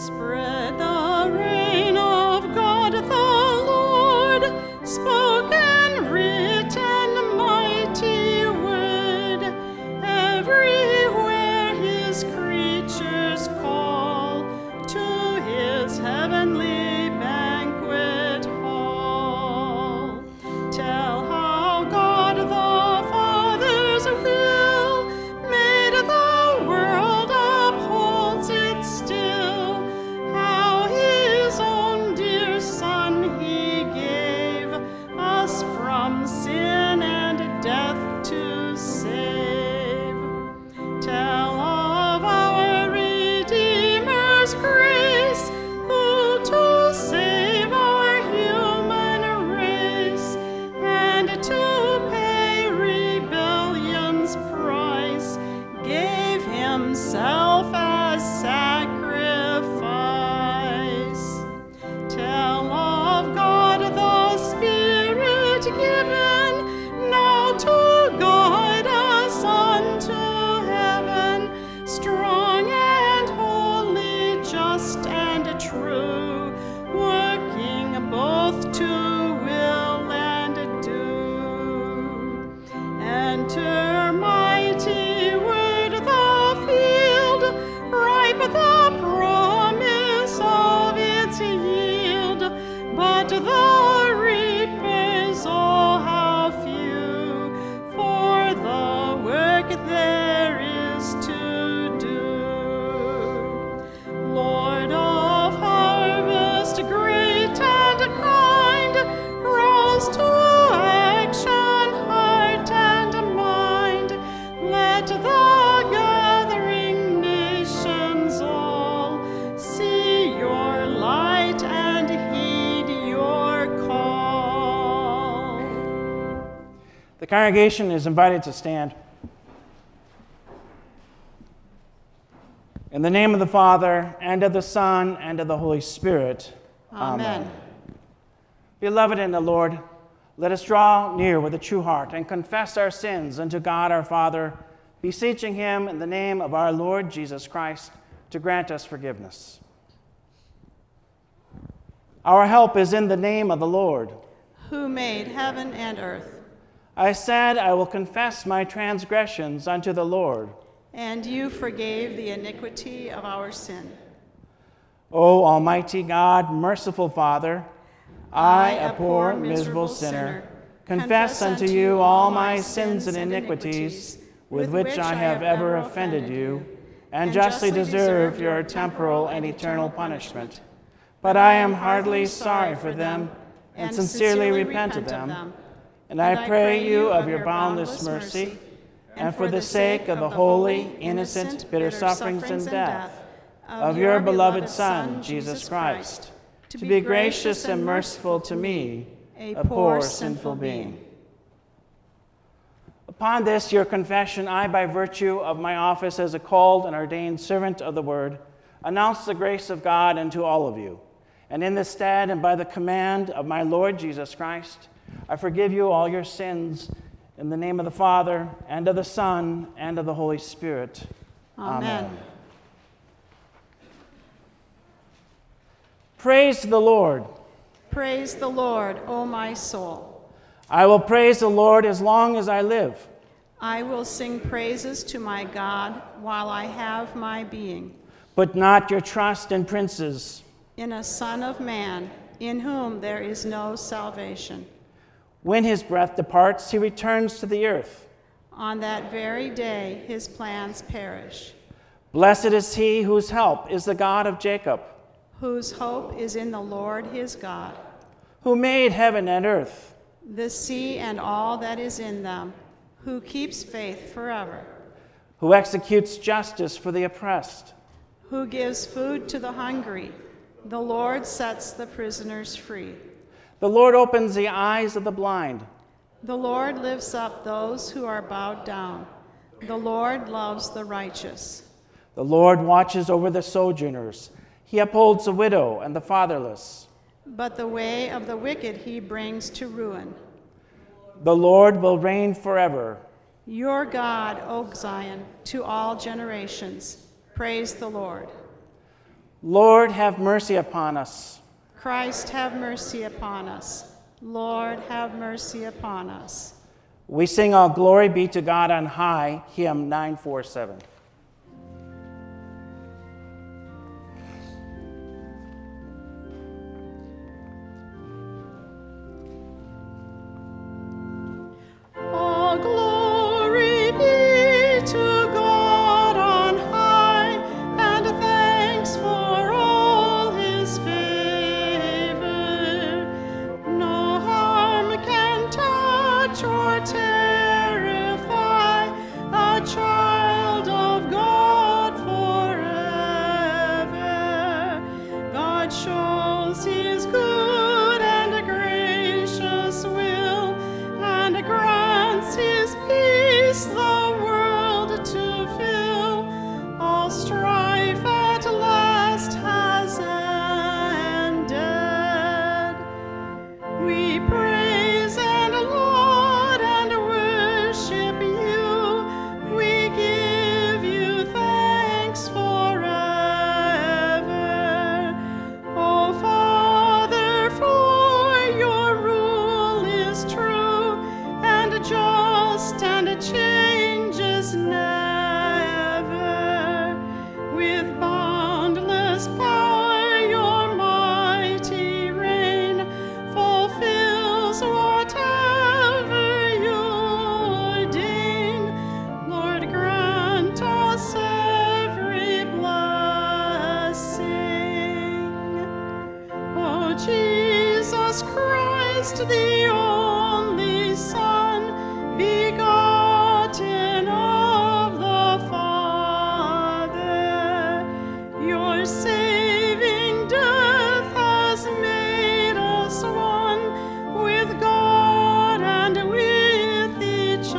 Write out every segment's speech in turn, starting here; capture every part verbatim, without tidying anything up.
Spread the reign of God the Lord, spoken, written, mighty word. Everywhere his creatures call to his heavenly banquet hall. Tell how God the Father's will made the world, upholds it still, how his own dear Son he gave us from sin and death to save. Tell of our Redeemer's grace, who to save our human race and to pay rebellion's price gave himself as sacrifice. Tell of God the Spirit given, now to guide us unto heaven, strong and holy, just and true, working both to will and do. Enter, mighty word, the field, ripe the promise of its yield, but the reapers, oh how few, for the work there is to do. Lord of harvest, great and kind, rouse to action heart and mind. Let the gathering nations all see your light and heed your call. The congregation is invited to stand. In the name of the Father, and of the Son, and of the Holy Spirit. Amen. Beloved in the Lord, let us draw near with a true heart and confess our sins unto God our Father, beseeching him in the name of our Lord Jesus Christ to grant us forgiveness. Our help is in the name of the Lord. Who made heaven and earth, I said, I will confess my transgressions unto the Lord. and you forgave the iniquity of our sin. O Almighty God, merciful Father, I, a poor, miserable sinner, confess unto you all my sins and iniquities with which I have ever offended you, and justly deserve your temporal and eternal punishment. But I am heartily sorry for them, and sincerely repent of them. And I pray you of your boundless mercy, and for the sake of the holy, innocent, bitter sufferings and death of your beloved Son, Jesus Christ, to be gracious and merciful to me, a poor sinful being. Upon this your confession, I, by virtue of my office as a called and ordained servant of the word, announce the grace of God unto all of you. And in this stead, and by the command of my Lord Jesus Christ, I forgive you all your sins, in the name of the Father, and of the Son, and of the Holy Spirit. Amen. Amen. Praise the Lord. Praise the Lord, O my soul. I will praise the Lord as long as I live. I will sing praises to my God while I have my being. Put not your trust in princes, In a Son of Man, in whom there is no salvation. when his breath departs, he returns to the earth. On that very day his plans perish. Blessed is he whose help is the God of Jacob, Whose hope is in the Lord his God, who made heaven and earth, the sea and all that is in them, who keeps faith forever, who executes justice for the oppressed, who gives food to the hungry. The Lord sets the prisoners free. the Lord opens the eyes of the blind. The Lord lifts up those who are bowed down. The Lord loves the righteous. The Lord watches over the sojourners. He upholds the widow and the fatherless. But the way of the wicked he brings to ruin. The Lord will reign forever. Your God, O Zion, to all generations. Praise the Lord. Lord, have mercy upon us. Christ, have mercy upon us. Lord, have mercy upon us. We sing All Glory Be to God on High, hymn nine forty-seven. All glory be to God on high, and thanks for all his favor. No harm can touch or terrify a child of God forever. God shows his good and gracious will, and grants his peace the world to fill. All strife at last has ended. We praise and laud and worship you. We give you thanks forever. O Father, for your rule is true and just and changes never. With boundless power your mighty reign fulfills whatever you ordain. Lord, grant us every blessing. O Jesus Christ, the only Son, begotten of the Father, your saving death has made us one with God and with each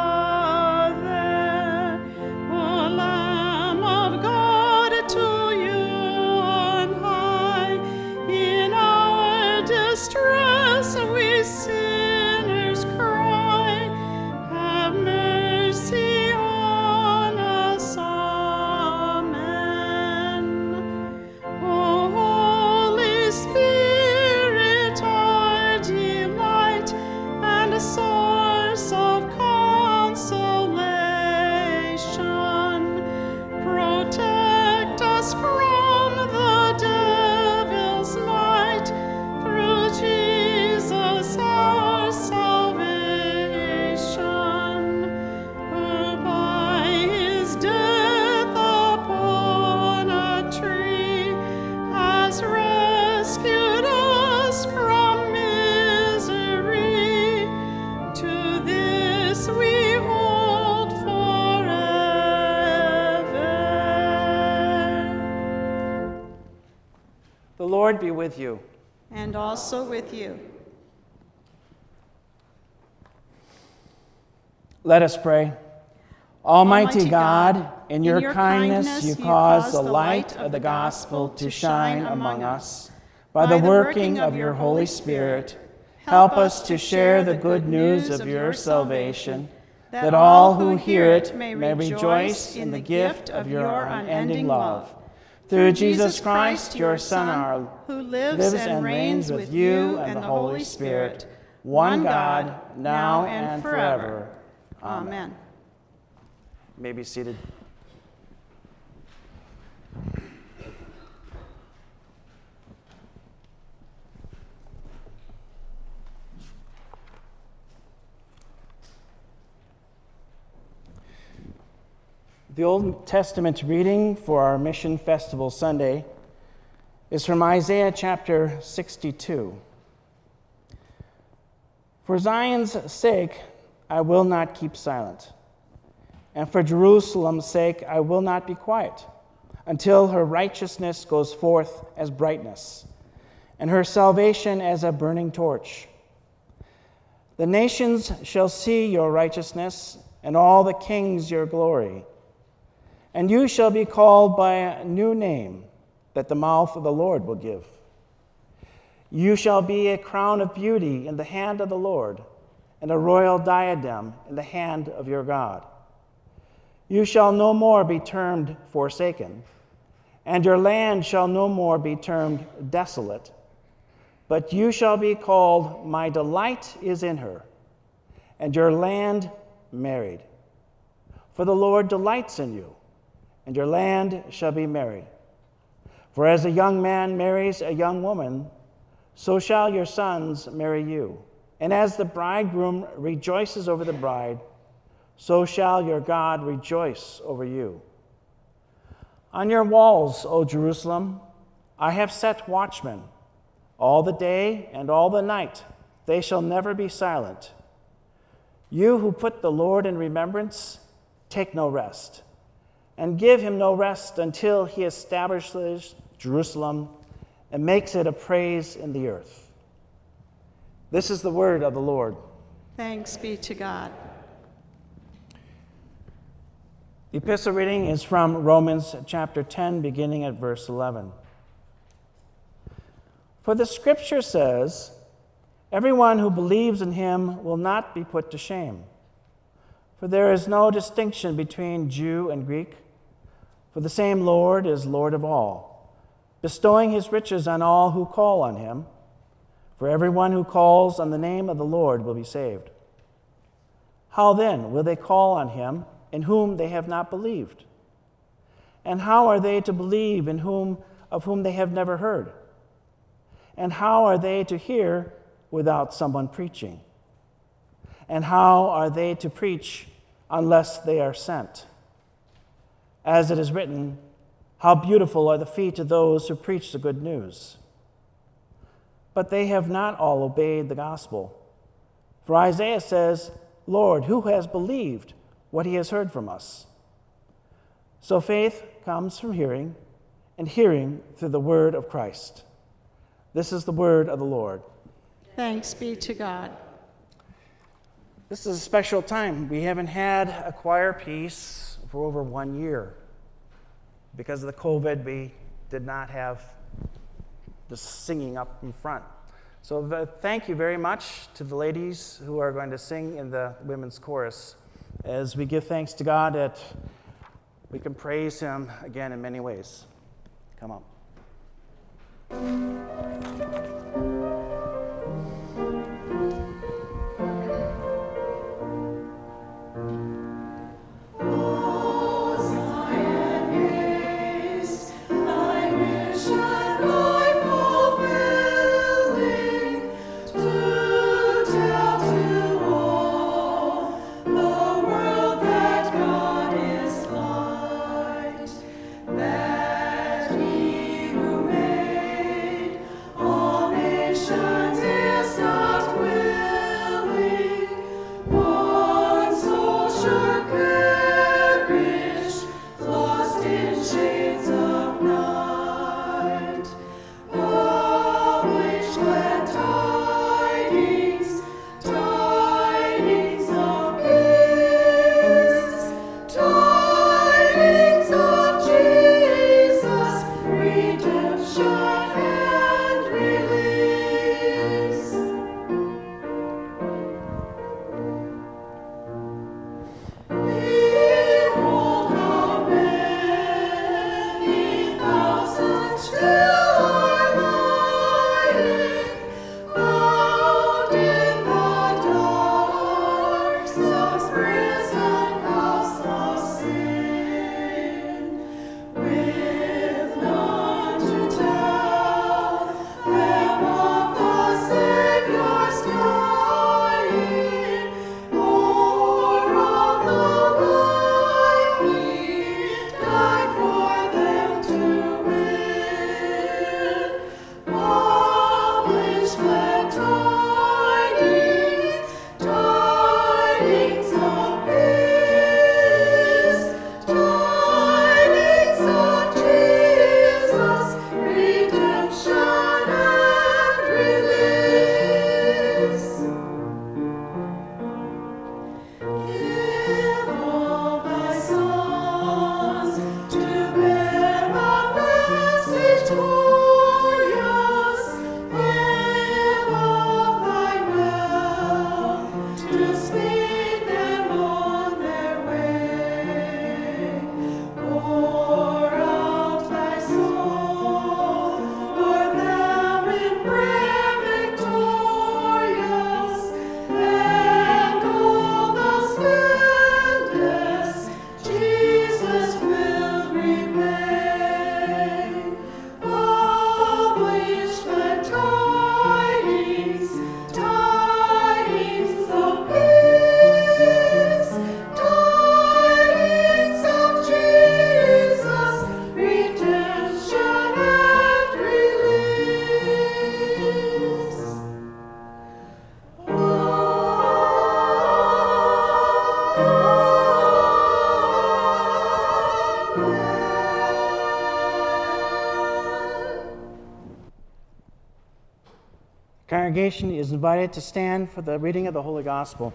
other. O Lamb of God, to you on high, in our distress we sinners cry. Have mercy on us, amen. O Holy Spirit, our delight and source of consolation, protect us from the devil's might, through Jesus our salvation, who by his death upon a tree has rescued us from misery. To this we hold forever. The Lord be with you. And also with you. Let us pray. Almighty, Almighty God, God, in your, kindness, you cause the light of the gospel to shine among us. By the working of your Holy Spirit, help us to share the good news of your salvation, that all who hear it may rejoice in the gift of your unending love. Through Jesus Christ, your Son, our who lives and reigns with you and the Holy Spirit, one God, now and forever. Amen. You may be seated. The Old Testament reading for our Mission Festival Sunday is from Isaiah chapter sixty-two. For Zion's sake, I will not keep silent, and for Jerusalem's sake, I will not be quiet, until her righteousness goes forth as brightness, and her salvation as a burning torch. The nations shall see your righteousness, and all the kings your glory. And you shall be called by a new name that the mouth of the Lord will give. You shall be a crown of beauty in the hand of the Lord, and a royal diadem in the hand of your God. You shall no more be termed forsaken, and your land shall no more be termed desolate, but you shall be called, My delight is in her, and your land married. For the Lord delights in you, and your land shall be married. For as a young man marries a young woman, so shall your sons marry you. And as the bridegroom rejoices over the bride, so shall your God rejoice over you. On your walls, O Jerusalem, I have set watchmen. All the day and all the night they shall never be silent. You who put the Lord in remembrance, take no rest, and give him no rest until he establishes Jerusalem and makes it a praise in the earth. This is the word of the Lord. Thanks be to God. The epistle reading is from Romans chapter ten, beginning at verse eleven. For the scripture says, everyone who believes in him will not be put to shame. For there is no distinction between Jew and Greek, for the same Lord is Lord of all, bestowing his riches on all who call on him. For everyone who calls on the name of the Lord will be saved. How then will they call on him in whom they have not believed? And how are they to believe in whom of whom they have never heard? And how are they to hear without someone preaching? And how are they to preach unless they are sent? As it is written, how beautiful are the feet of those who preach the good news. But they have not all obeyed the gospel. For Isaiah says, Lord, who has believed what he has heard from us? So faith comes from hearing, and hearing through the word of Christ. This is the word of the Lord. Thanks be to God. This is a special time. We haven't had a choir piece for over one year. Because of the COVID, we did not have the singing up in front. So the, thank you very much to the ladies who are going to sing in the women's chorus as we give thanks to God that we can praise him again in many ways. Come on. That he who made congregation is invited to stand for the reading of the Holy Gospel.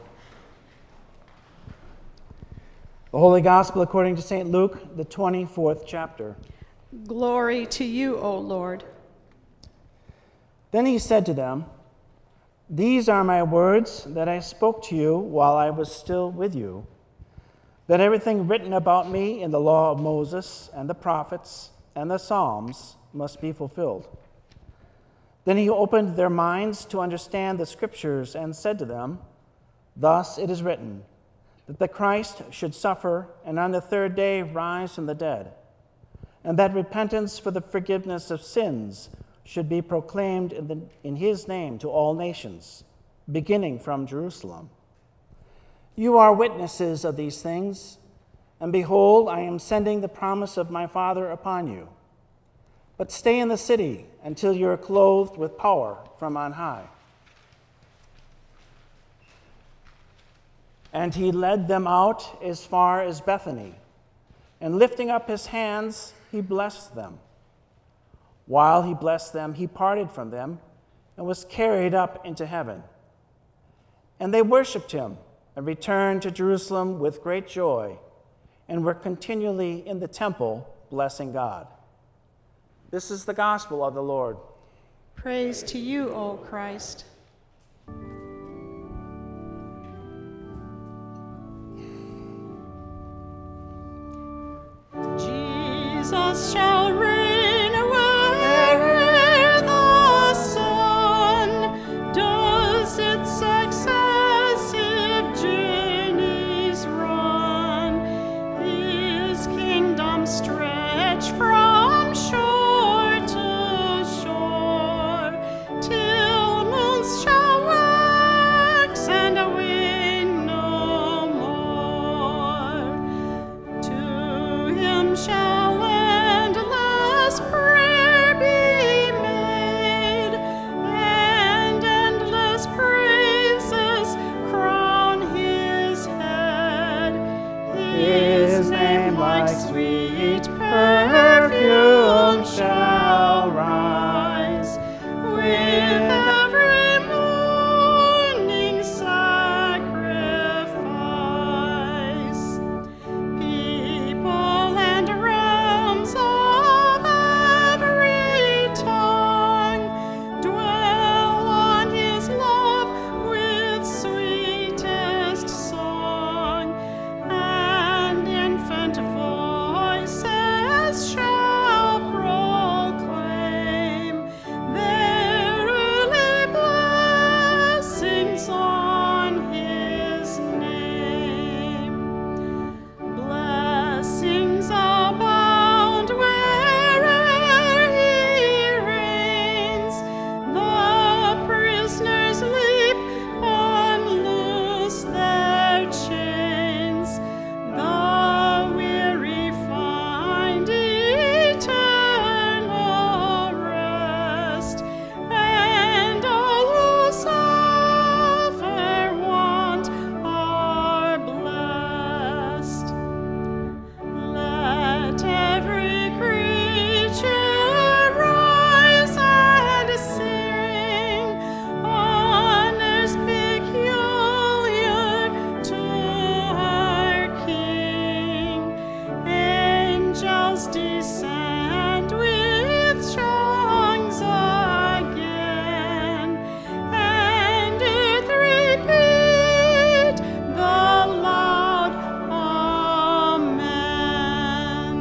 The Holy Gospel according to Saint Luke, the twenty-fourth chapter. Glory to you, O Lord. Then he said to them, "These are my words that I spoke to you while I was still with you, that everything written about me in the law of Moses and the prophets and the Psalms must be fulfilled." Then he opened their minds to understand the Scriptures and said to them, "Thus it is written, that the Christ should suffer and on the third day rise from the dead, and that repentance for the forgiveness of sins should be proclaimed in, the, in his name to all nations, beginning from Jerusalem. You are witnesses of these things, and behold, I am sending the promise of my Father upon you. But stay in the city until you are clothed with power from on high." And he led them out as far as Bethany, and lifting up his hands, he blessed them. While he blessed them, he parted from them and was carried up into heaven. And they worshipped him and returned to Jerusalem with great joy, and were continually in the temple blessing God. This is the gospel of the Lord. Praise to you, O Christ. Jesus shall reign where the sun does its successive journeys run. His kingdom stretch from shore to shore, till moons shall wax and wane no more. To him shall sweet perfume shall rise with every morning sacrifice. People and realms of every tongue dwell on his love with sweetest song, and infant voices shall proclaim their early blessings on his name. Blessings abound where'er he reigns. The prisoners leap and loose their chains. The weary find eternal rest, and all who suffer want are blessed. Let every creature rise and sing honors peculiar to our King. Angels descend with songs again, and earth repeat the loud Amen.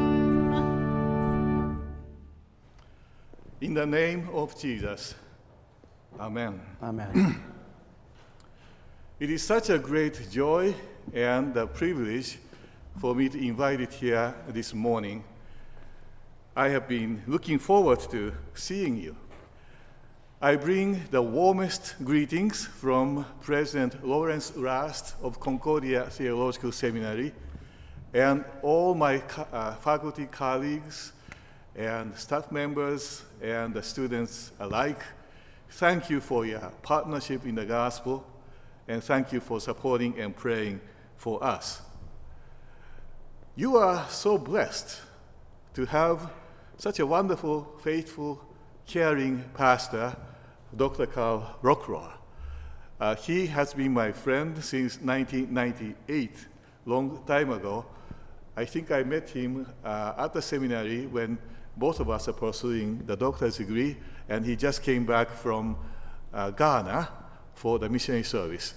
In the name of Jesus, Amen. Amen. It is such a great joy and a privilege for me to invite it here this morning. I have been looking forward to seeing you. I bring the warmest greetings from President Lawrence Rast of Concordia Theological Seminary and all my co- uh, faculty colleagues and staff members and the students alike. Thank you for your partnership in the gospel, and thank you for supporting and praying for us. You are so blessed to have such a wonderful, faithful, caring pastor Doctor Carl Rockroa. Uh, he has been my friend since nineteen ninety-eight, long time ago. I think I met him uh, at the seminary when both of us are pursuing the doctor's degree, and he just came back from uh, Ghana for the missionary service.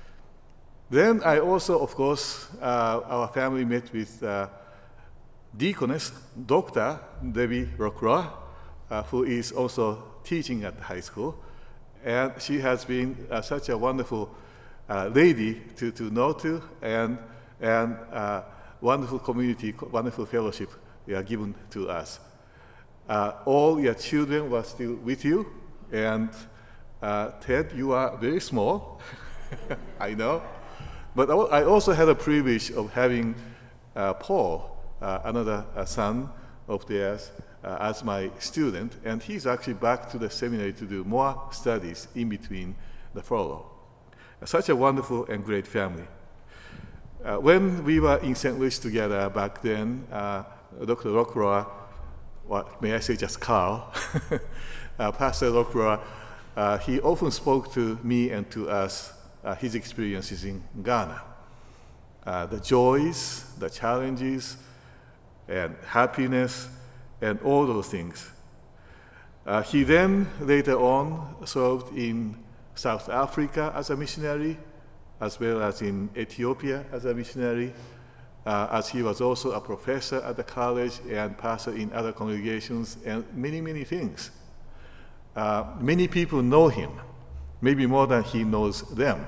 Then I also, of course, uh, our family met with uh, Deaconess Doctor Debbie Rockroa, uh, who is also teaching at the high school. And she has been uh, such a wonderful uh, lady to, to know to, and, and uh, wonderful community, wonderful fellowship you are given to us. Uh, all your children were still with you, and uh, Ted, you are very small, I know. But I also had a privilege of having uh, Paul, uh, another uh, son of theirs, uh, as my student, and he's actually back to the seminary to do more studies in between the furlough. Uh, such a wonderful and great family. Uh, when we were in Saint Louis together back then, uh, Doctor Rockroa, well, may I say just Carl, uh, Pastor Rockroa, uh, he often spoke to me and to us uh, his experiences in Ghana. Uh, the joys, the challenges, and happiness, and all those things. Uh, he then later on served in South Africa as a missionary, as well as in Ethiopia as a missionary, uh, as he was also a professor at the college and pastor in other congregations, and many, many things. Uh, many people know him, maybe more than he knows them.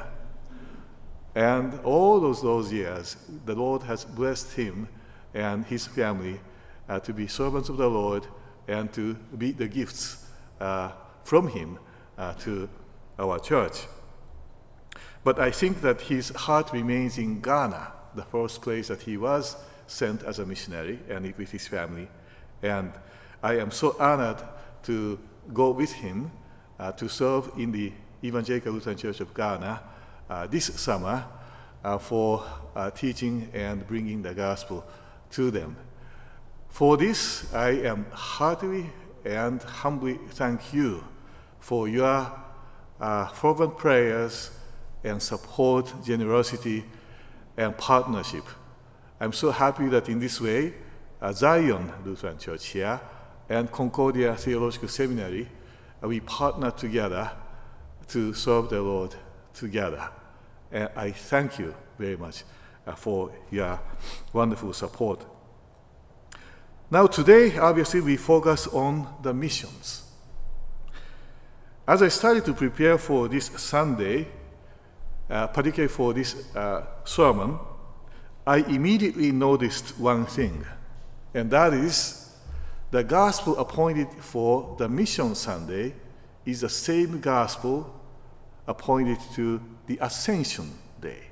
And all those, those years, the Lord has blessed him and his family uh, to be servants of the Lord and to be the gifts uh, from him uh, to our church. But I think that his heart remains in Ghana, the first place that he was sent as a missionary and with his family. And I am so honored to go with him uh, to serve in the Evangelical Lutheran Church of Ghana uh, this summer uh, for uh, teaching and bringing the gospel to them. For this, I am heartily and humbly thank you for your uh, fervent prayers and support, generosity, and partnership. I'm so happy that in this way, uh, Zion Lutheran Church here and Concordia Theological Seminary, uh, we partner together to serve the Lord together. And I thank you very much uh, for your wonderful support. Now today, obviously, we focus on the missions. As I started to prepare for this Sunday, uh, particularly for this uh, sermon, I immediately noticed one thing, and that is the gospel appointed for the Mission Sunday is the same gospel appointed to the Ascension Day.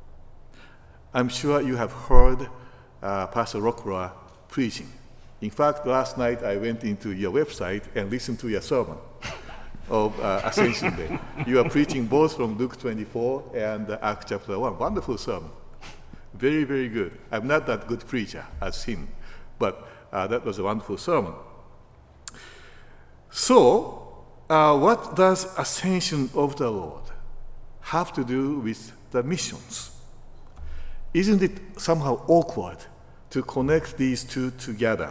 I'm sure you have heard uh, Pastor Rockroa preaching. In fact, last night I went into your website and listened to your sermon of uh, Ascension Day. You are preaching both from Luke twenty-four and uh, Acts chapter one. Wonderful sermon. Very, very good. I'm not that good preacher as him, but uh, that was a wonderful sermon. So, uh, what does Ascension of the Lord have to do with the missions? Isn't it somehow awkward to connect these two together?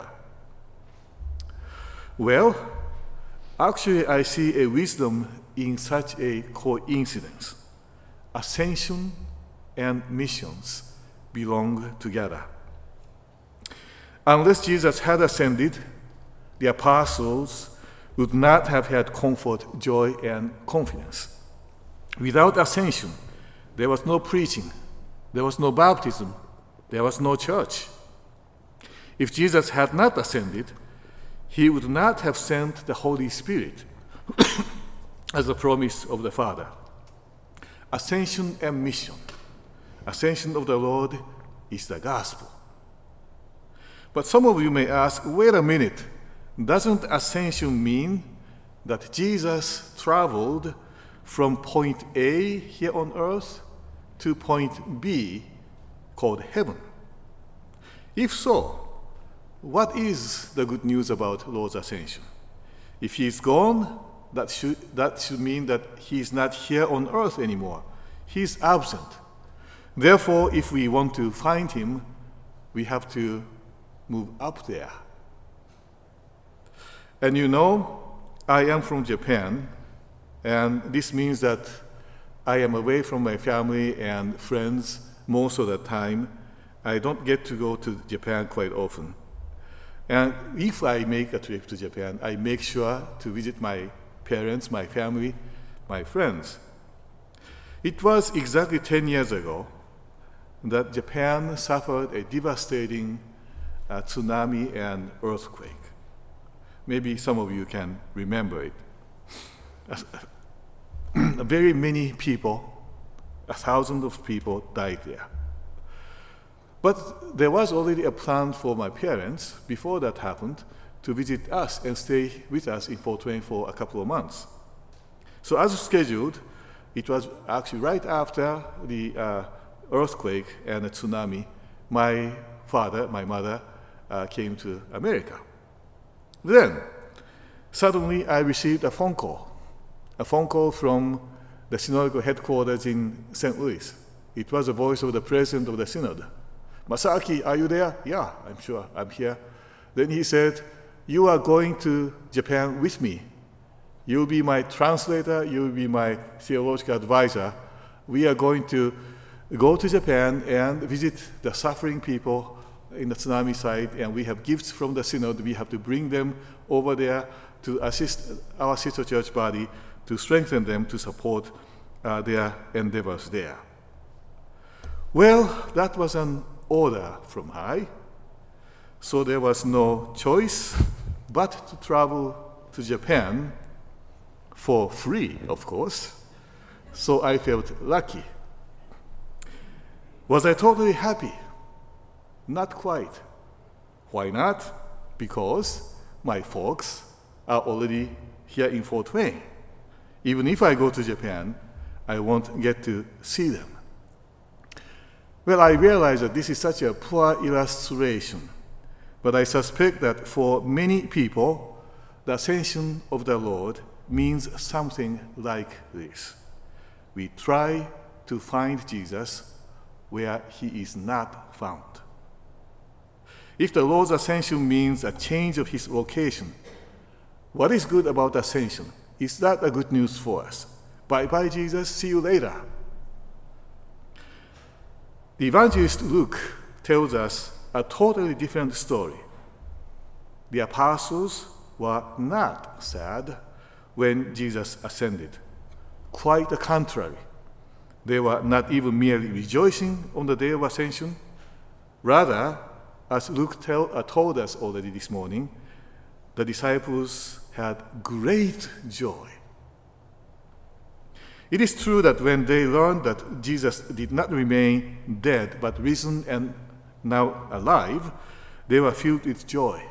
Well, actually, I see a wisdom in such a coincidence. Ascension and missions belong together. Unless Jesus had ascended, the apostles would not have had comfort, joy, and confidence. Without ascension, there was no preaching, there was no baptism, there was no church. If Jesus had not ascended, he would not have sent the Holy Spirit as a promise of the Father. Ascension and mission. Ascension of the Lord is the gospel. But some of you may ask, wait a minute, doesn't ascension mean that Jesus traveled from point A here on earth to point B called heaven? If so, what is the good news about Lord's ascension? If he is gone, that should, that should mean that he is not here on earth anymore. He is absent. Therefore, if we want to find him, we have to move up there. And you know, I am from Japan, and this means that I am away from my family and friends most of the time. I don't get to go to Japan quite often. And if I make a trip to Japan, I make sure to visit my parents, my family, my friends. It was exactly ten years ago that Japan suffered a devastating uh, tsunami and earthquake. Maybe some of you can remember it. Very many people, a thousand of people died there. But there was already a plan for my parents, before that happened, to visit us and stay with us in Fort Wayne for a couple of months. So as scheduled, it was actually right after the uh, earthquake and the tsunami, my father, my mother, uh, came to America. Then, suddenly I received a phone call, a phone call from the synodical headquarters in Saint Louis. It was the voice of the president of the synod. Masaki, are you there? Yeah, I'm sure, I'm here. Then he said, you are going to Japan with me. You'll be my translator, you'll be my theological advisor. We are going to go to Japan and visit the suffering people in the tsunami site, and we have gifts from the synod. We have to bring them over there to assist our sister church body, to strengthen them, to support uh, their endeavors there. Well, that was an order from high, so there was no choice but to travel to Japan for free, of course. So I felt lucky. Was I totally happy? Not quite. Why not? Because my folks are already here in Fort Wayne. Even if I go to Japan, I won't get to see them. Well, I realize that this is such a poor illustration, but I suspect that for many people, the ascension of the Lord means something like this. We try to find Jesus where he is not found. If the Lord's ascension means a change of his location, what is good about ascension? Is that a good news for us? Bye-bye, Jesus, see you later. The evangelist Luke tells us a totally different story. The apostles were not sad when Jesus ascended. Quite the contrary. They were not even merely rejoicing on the day of ascension. Rather, as Luke tell, uh, told us already this morning, the disciples had great joy. It is true that when they learned that Jesus did not remain dead but risen and now alive, they were filled with joy.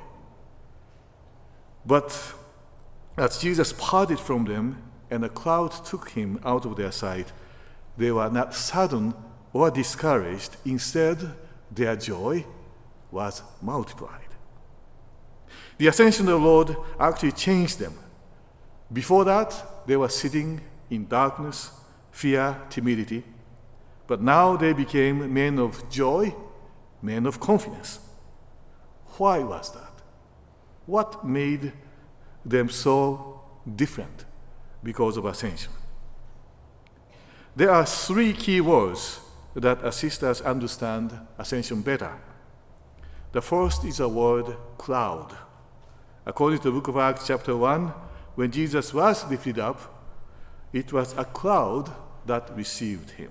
But as Jesus parted from them and a cloud took him out of their sight, they were not saddened or discouraged. Instead, their joy was multiplied. The ascension of the Lord actually changed them. Before that, they were sitting in darkness, fear, timidity. But now they became men of joy, men of confidence. Why was that? What made them so different because of ascension? There are three key words that assist us understand ascension better. The first is the word cloud. According to the book of Acts chapter one, when Jesus was lifted up, it was a cloud that received him.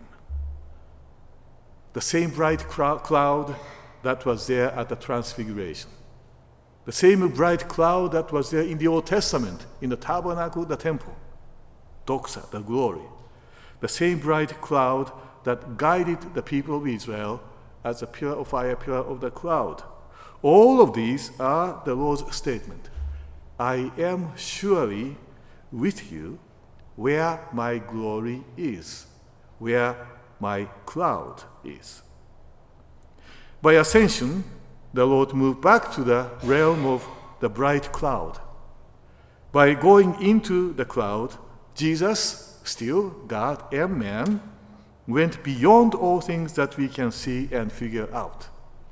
The same bright cloud that was there at the Transfiguration. The same bright cloud that was there in the Old Testament, in the tabernacle, the temple. Doxa, the glory. The same bright cloud that guided the people of Israel as a pillar of fire, pillar of the cloud. All of these are the Lord's statement. I am surely with you where my glory is, where my cloud is. By ascension, the Lord moved back to the realm of the bright cloud. By going into the cloud, Jesus, still God and man, went beyond all things that we can see and figure out.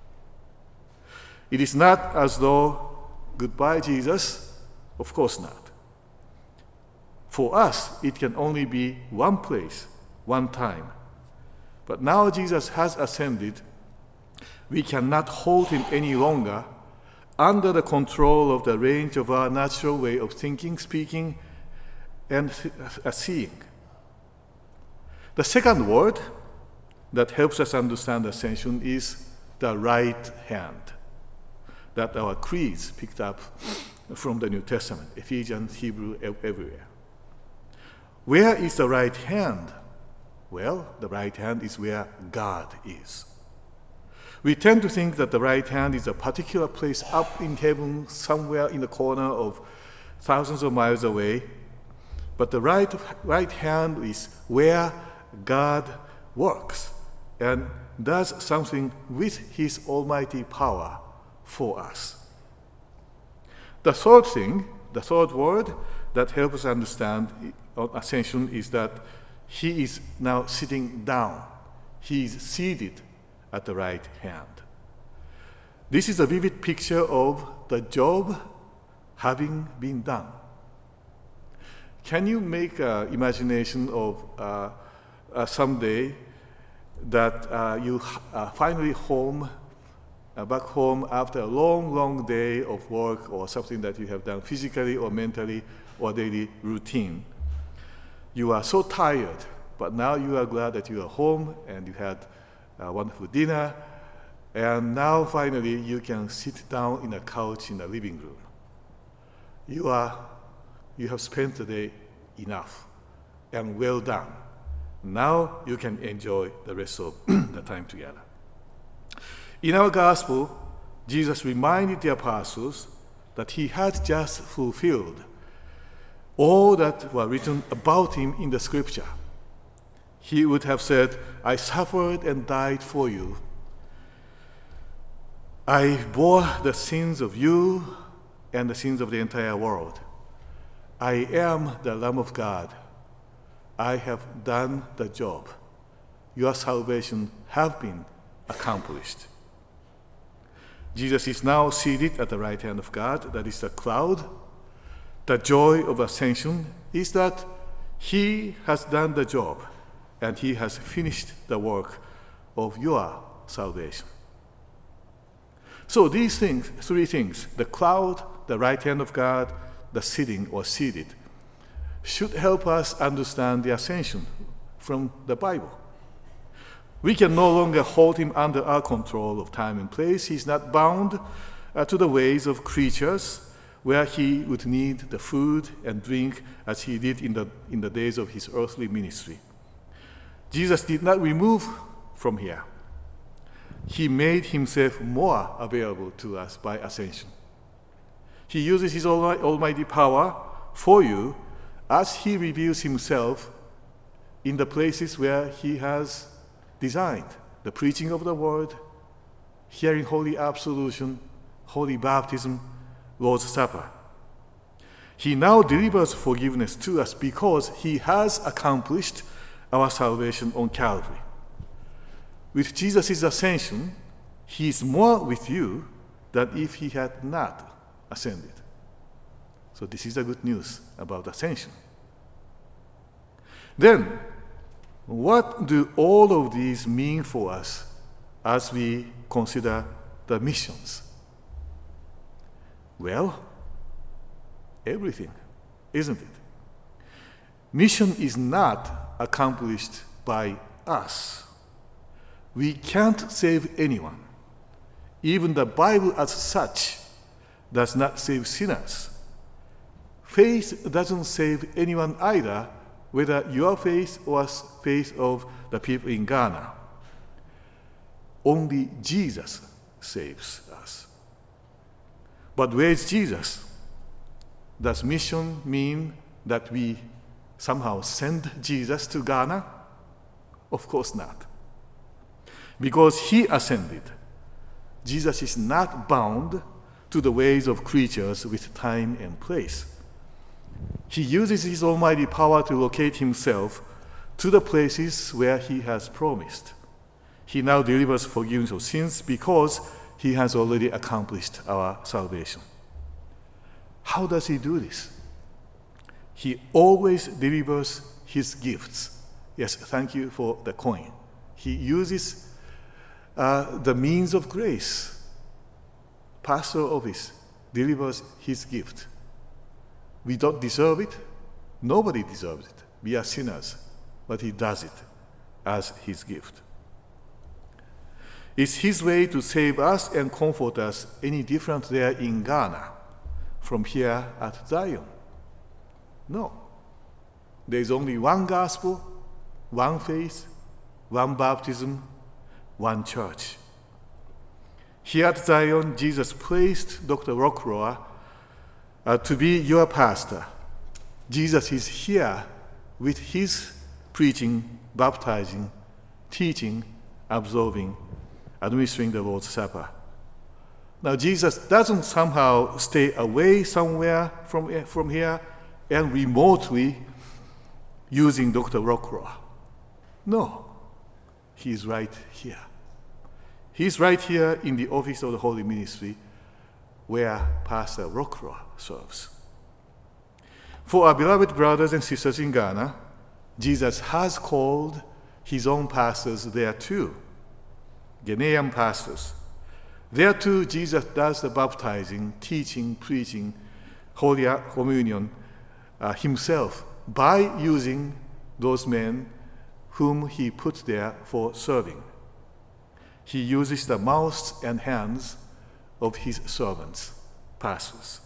It is not as though, goodbye, Jesus, of course not. For us, it can only be one place, one time. But now Jesus has ascended. We cannot hold him any longer under the control of the range of our natural way of thinking, speaking, and seeing. The second word that helps us understand ascension is the right hand, that our creeds picked up from the New Testament, Ephesians, Hebrew, everywhere. Where is the right hand? Well, the right hand is where God is. We tend to think that the right hand is a particular place up in heaven, somewhere in the corner of thousands of miles away. But the right, right hand is where God works and does something with his almighty power for us. The third thing, the third word that helps us understand ascension is that he is now sitting down. He is seated at the right hand. This is a vivid picture of the job having been done. Can you make an imagination of uh, uh, someday that uh, you uh, finally home, uh, back home after a long, long day of work or something that you have done physically or mentally or daily routine. You are so tired, but now you are glad that you are home and you had a wonderful dinner, and now finally you can sit down in a couch in the living room. You are, you have spent the day enough and well done. Now you can enjoy the rest of the time together. In our gospel, Jesus reminded the apostles that he had just fulfilled all that were written about him in the scripture. He would have said, I suffered and died for you. I bore the sins of you and the sins of the entire world. I am the Lamb of God. I have done the job. Your salvation has been accomplished. Jesus is now seated at the right hand of God, that is the cloud. The joy of ascension is that he has done the job and he has finished the work of your salvation. So these things, three things, the cloud, the right hand of God, the sitting or seated, should help us understand the ascension from the Bible. We can no longer hold him under our control of time and place. He's not bound uh, to the ways of creatures where he would need the food and drink as he did in the, in the days of his earthly ministry. Jesus did not remove from here. He made himself more available to us by ascension. He uses his almighty power for you as he reveals himself in the places where he has designed the preaching of the word, hearing holy absolution, holy baptism, Lord's Supper. He now delivers forgiveness to us because he has accomplished our salvation on Calvary. With Jesus' ascension, he is more with you than if he had not ascended. So this is the good news about ascension. Then, what do all of these mean for us as we consider the missions? Well, everything, isn't it? Mission is not accomplished by us. We can't save anyone. Even the Bible as such does not save sinners. Faith doesn't save anyone either, whether your faith or faith of the people in Ghana. Only Jesus saves us. But where is Jesus? Does mission mean that we somehow send Jesus to Ghana? Of course not. Because he ascended, Jesus is not bound to the ways of creatures with time and place. He uses his almighty power to locate himself to the places where he has promised. He now delivers forgiveness of sins because he has already accomplished our salvation. How does he do this? He always delivers his gifts. Yes, thank you for the coin. He uses uh, the means of grace. Pastoral office delivers his gift. We don't deserve it. Nobody deserves it. We are sinners. But he does it as his gift. Is his way to save us and comfort us any different there in Ghana from here at Zion? No. There is only one gospel, one faith, one baptism, one church. Here at Zion, Jesus placed Doctor Rockroa uh, to be your pastor. Jesus is here with his preaching, baptizing, teaching, absolving, administering the Lord's Supper. Now, Jesus doesn't somehow stay away somewhere from, from here and remotely using Doctor Rockroa. No, he's right here. He's right here in the office of the Holy Ministry where Pastor Rockroa serves. For our beloved brothers and sisters in Ghana, Jesus has called his own pastors there too, Ghanaian pastors. There too, Jesus does the baptizing, teaching, preaching, Holy Communion uh, himself by using those men whom he put there for serving. He uses the mouths and hands of his servants, pastors.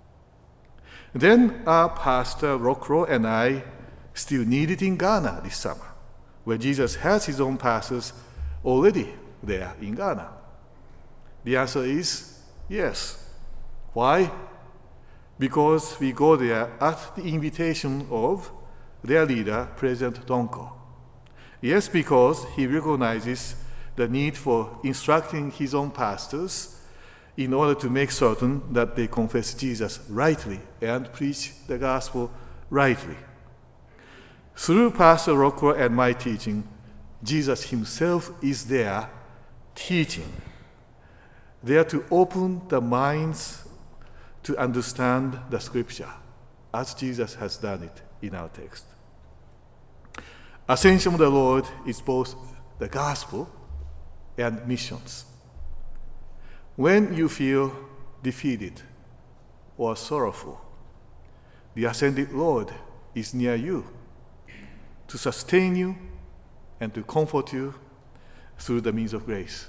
Then our Pastor Rockroa and I still need it in Ghana this summer, where Jesus has his own pastors already there in Ghana. The answer is yes. Why? Because we go there at the invitation of their leader, President Donko. Yes, because he recognizes the need for instructing his own pastors in order to make certain that they confess Jesus rightly and preach the gospel rightly. Through Pastor Rockroa and my teaching, Jesus himself is there teaching, there to open the minds to understand the scripture, as Jesus has done it in our text. Ascension of the Lord is both the gospel and missions. When you feel defeated or sorrowful, the ascended Lord is near you to sustain you and to comfort you through the means of grace.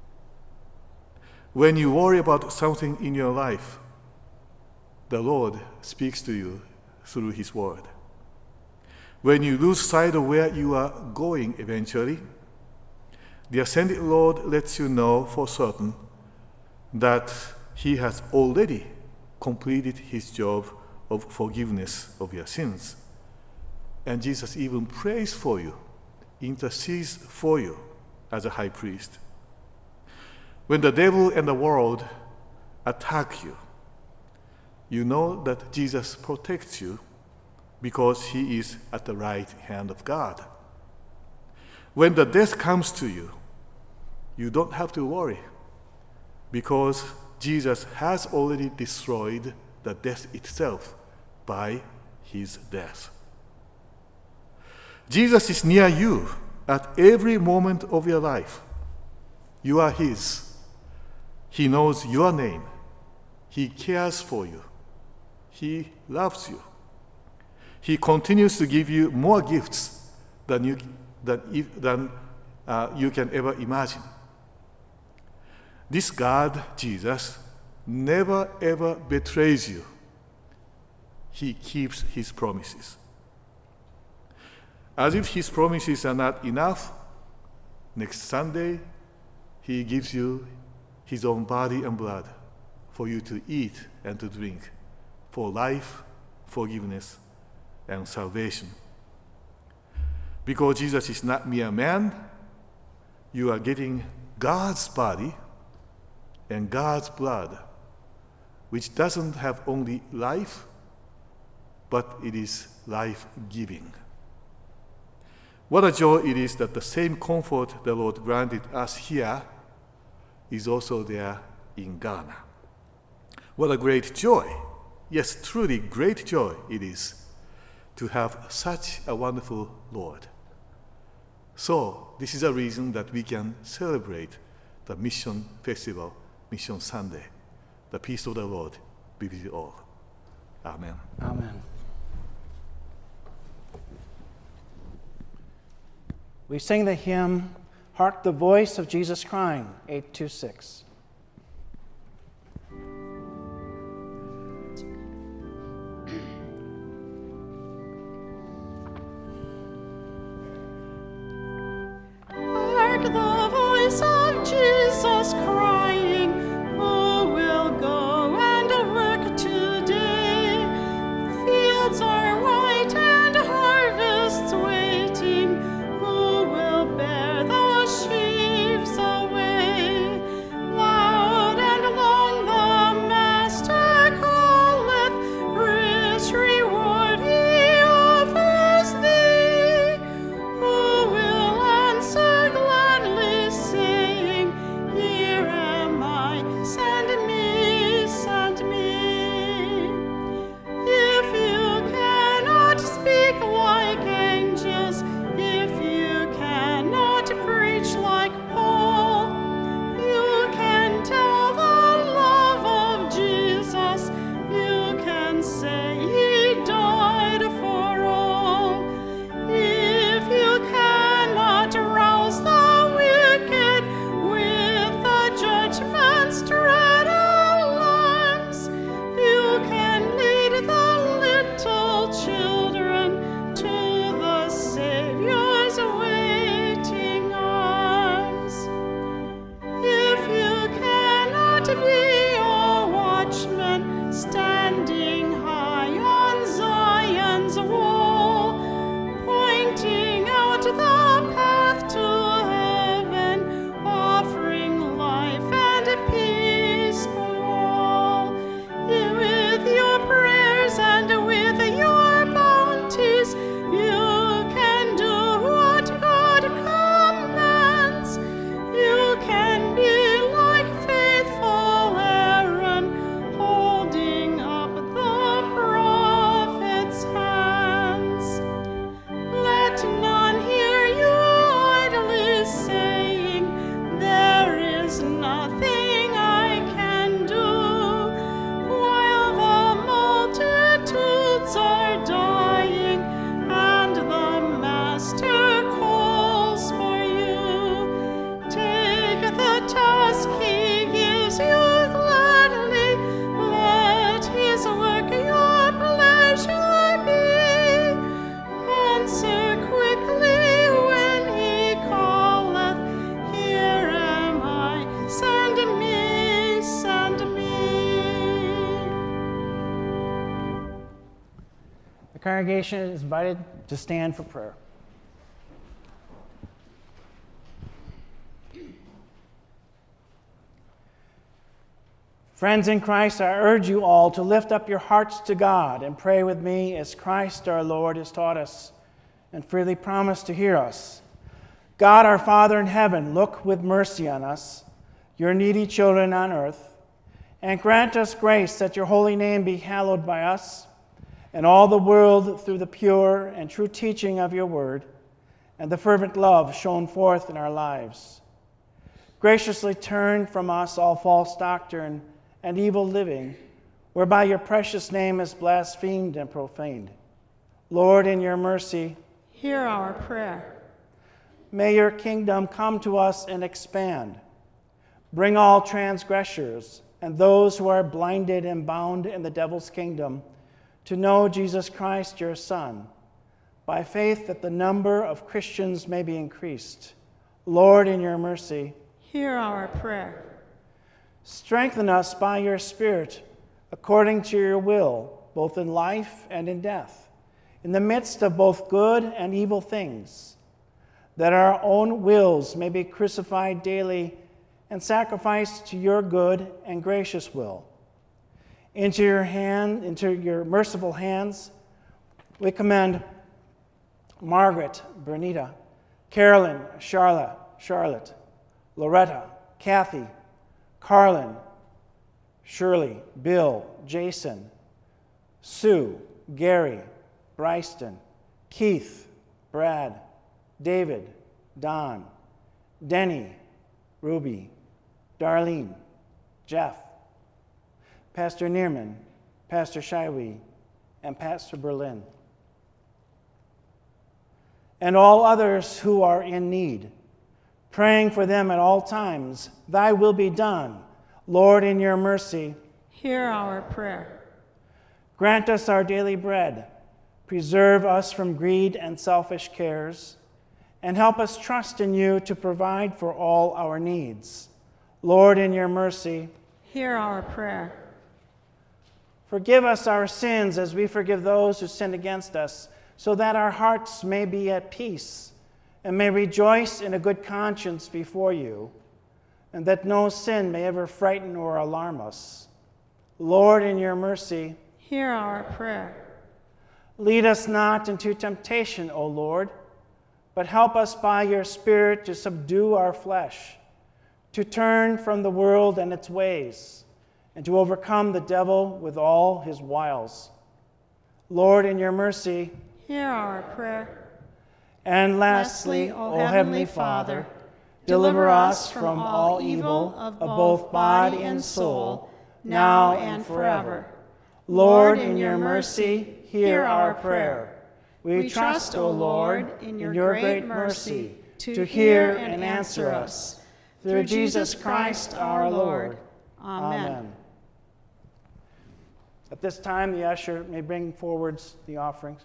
When you worry about something in your life, the Lord speaks to you through his word. When you lose sight of where you are going eventually, the ascended Lord lets you know for certain that he has already completed his job of forgiveness of your sins. And Jesus even prays for you, intercedes for you as a high priest. When the devil and the world attack you, you know that Jesus protects you because he is at the right hand of God. When the death comes to you, you don't have to worry because Jesus has already destroyed the death itself by his death. Jesus is near you at every moment of your life. You are his. He knows your name. He cares for you. He loves you. He continues to give you more gifts than you, than, than uh, you can ever imagine. This God, Jesus, never ever betrays you. He keeps his promises. As if his promises are not enough, next Sunday, he gives you his own body and blood for you to eat and to drink, for life, forgiveness, and salvation. Because Jesus is not mere man, you are getting God's body and God's blood, which doesn't have only life, but it is life-giving. What a joy it is that the same comfort the Lord granted us here is also there in Ghana. What a great joy, yes, truly great joy it is to have such a wonderful Lord. So, this is a reason that we can celebrate the Mission Festival, Mission Sunday. The peace of the Lord be with you all. Amen. Amen. We sing the hymn, Hark the Voice of Jesus Crying, eight two six. Hark the voice of Jesus crying, who will go and work today? Fields are white and harvests waiting, who will bear the sheaves away? Loud and long the Master calleth, rich reward he offers thee. Who will answer gladly, saying, Here am I, send me, send me. If you cannot speak like angels, if you cannot preach like Paul, you can tell the love of Jesus. You can say he died for all. If you cannot rouse the wicked with the judgment's dread alarms, you can lead the little children to the Savior's waiting arms. If you cannot be a watchman standing high on Zion's wall, pointing out the path to heaven, offering life and peace for all, with your prayers and with your bounties, you can do what God commands. You can be like faithful Aaron, holding up the prophet's hands. Let none hear you idly saying, There is nothing I can do, while the multitudes are dying and the Master calls for you. Take the task he gives you gladly, let his work your pleasure be. Answer quickly when he calleth, Here am I, send me, send me. The congregation is invited to stand for prayer. Friends in Christ, I urge you all to lift up your hearts to God and pray with me as Christ our Lord has taught us and freely promised to hear us. God our Father in heaven, look with mercy on us, your needy children on earth, and grant us grace that your holy name be hallowed by us and all the world through the pure and true teaching of your word and the fervent love shown forth in our lives. Graciously turn from us all false doctrine and evil living, whereby your precious name is blasphemed and profaned. Lord, in your mercy, Hear our prayer. may your kingdom come to us and expand. Bring all transgressors and those who are blinded and bound in the devil's kingdom to know Jesus Christ, your Son, by faith that the number of Christians may be increased. Lord, in your mercy, Hear our prayer. strengthen us by your Spirit according to your will, both in life and in death, in the midst of both good and evil things, that our own wills may be crucified daily and sacrificed to your good and gracious will. Into your hand, into your merciful hands, We commend Margaret, Bernita, Carolyn, Charlotte, Charlotte, Loretta, Kathy, Carlin, Shirley, Bill, Jason, Sue, Gary, Bryston, Keith, Brad, David, Don, Denny, Ruby, Darlene, Jeff, Pastor Neerman, Pastor Shiwi, and Pastor Berlin, and all others who are in need, praying for them at all times. Thy will be done. Lord, in your mercy, hear our prayer. Grant us our daily bread. Preserve us from greed and selfish cares, and help us trust in you to provide for all our needs. Lord, in your mercy, hear our prayer. Forgive us our sins as we forgive those who sin against us, so that our hearts may be at peace and may rejoice in a good conscience before you, and that no sin may ever frighten or alarm us. Lord, in your mercy, hear our prayer. Lead us not into temptation, O Lord, but help us by your Spirit to subdue our flesh, to turn from the world and its ways, and to overcome the devil with all his wiles. Lord, in your mercy, hear our prayer. And lastly, O Heavenly Father, deliver us from all evil of both body and soul, now and forever. Lord, in your mercy, hear our prayer. We trust, O Lord, in your great mercy, to hear and answer us. Through Jesus Christ our Lord. Amen. At this time, the usher may bring forward the offerings.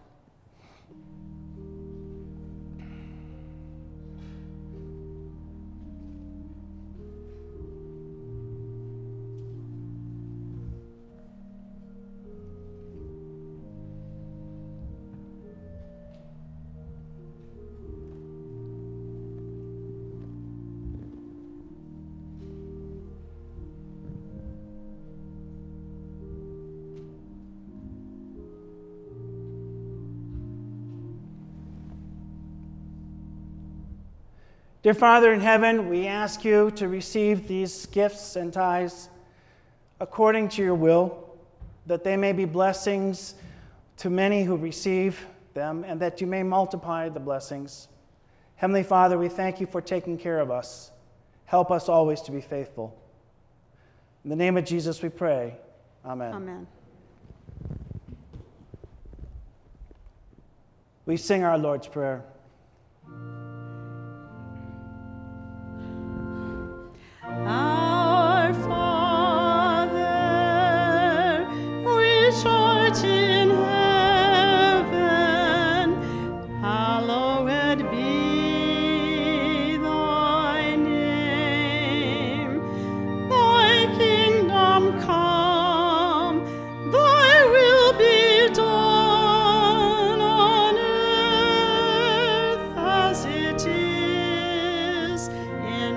Dear Father in heaven, we ask you to receive these gifts and tithes according to your will, that they may be blessings to many who receive them, and that you may multiply the blessings. Heavenly Father, we thank you for taking care of us. Help us always to be faithful. In the name of Jesus we pray. Amen. Amen. We sing our Lord's Prayer. Our Father, which art in heaven, hallowed be thy name. Thy kingdom come, thy will be done on earth as it is in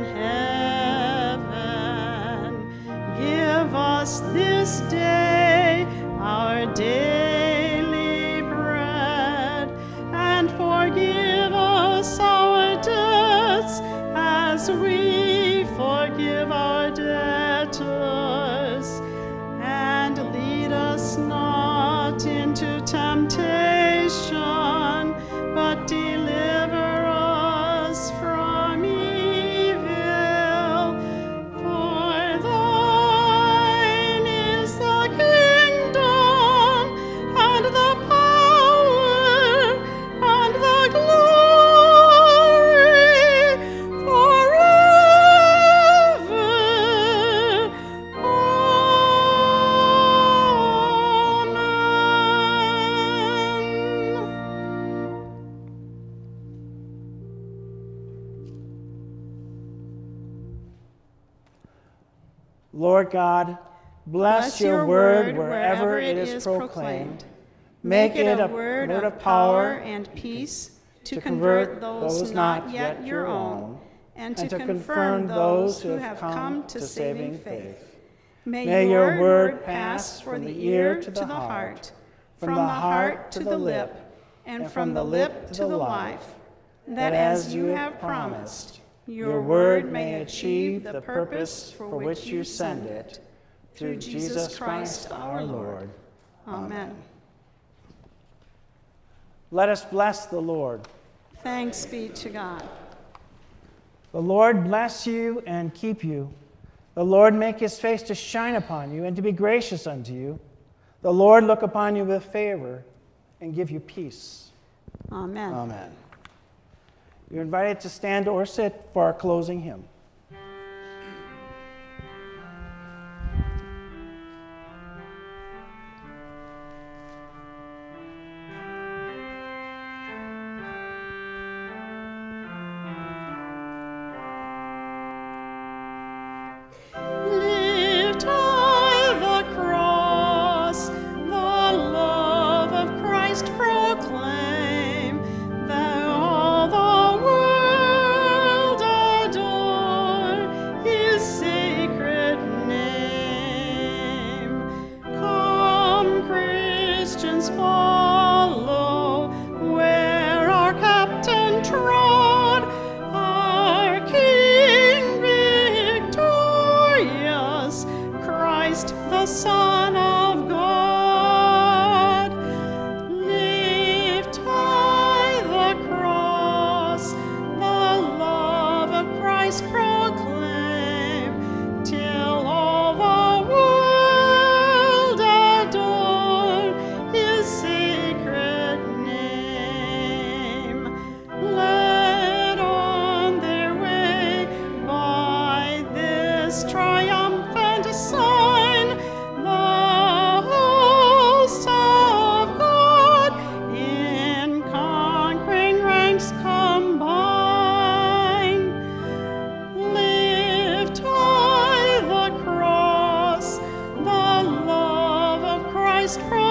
heaven. Give us this day our daily bread, and forgive us our debts as we forgive our debtors. And lead us not into temptation, but deliver us from evil. For thine is the kingdom, and the power, and the glory, forever. Amen. Lord God, bless, your word wherever it is proclaimed. Make it a word of power and peace, to to convert convert those those not yet your own, and to confirm those who have come to saving faith. May your word pass from the ear to the heart, from the heart to the lip, and from the lip to the life, that as you have promised, your word may achieve the purpose for which you send it, through Jesus Christ our Lord. Amen. Let us bless the Lord. Thanks be to God. The Lord bless you and keep you. The Lord make his face to shine upon you and to be gracious unto you. The Lord look upon you with favor and give you peace. Amen. Amen. You're invited to stand or sit for our closing hymn. Christ.